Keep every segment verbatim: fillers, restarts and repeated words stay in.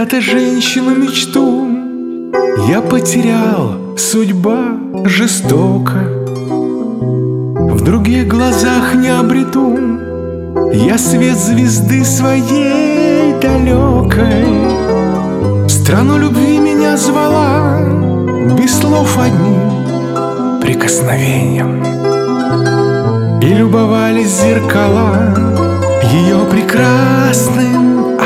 Когда-то женщину-мечту я потерял, судьба жестока. В других глазах не обрету я свет звезды своей далекой. В страну любви меня звала без слов одним прикосновением, и любовались зеркала ее прекрасным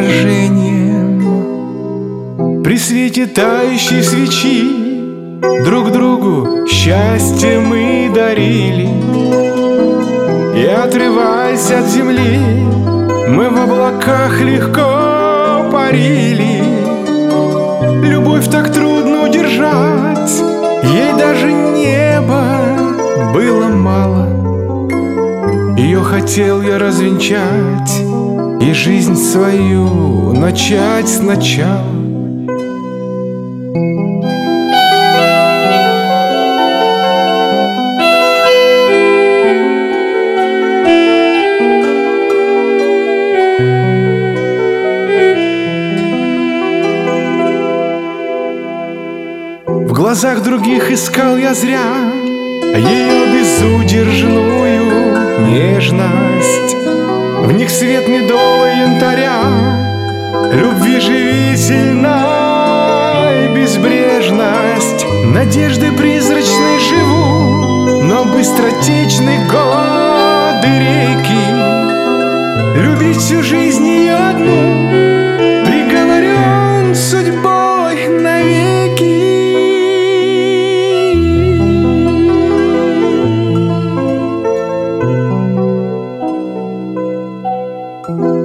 отражением. При свете тающей свечи друг другу счастье мы дарили, и, отрываясь от земли, мы в облаках легко парили. Любовь так трудно удержать, ей даже неба было мало. Ее хотел я развенчать и жизнь свою начать сначала. В глазах других искал я зря ее безудержную нежность. В них свет медового янтаря, любви живительной безбрежность. Надежды призрачной живу, но быстротечны годы реки. Любить всю жизнь ее одну приговорен судьбой навеки. Thank you.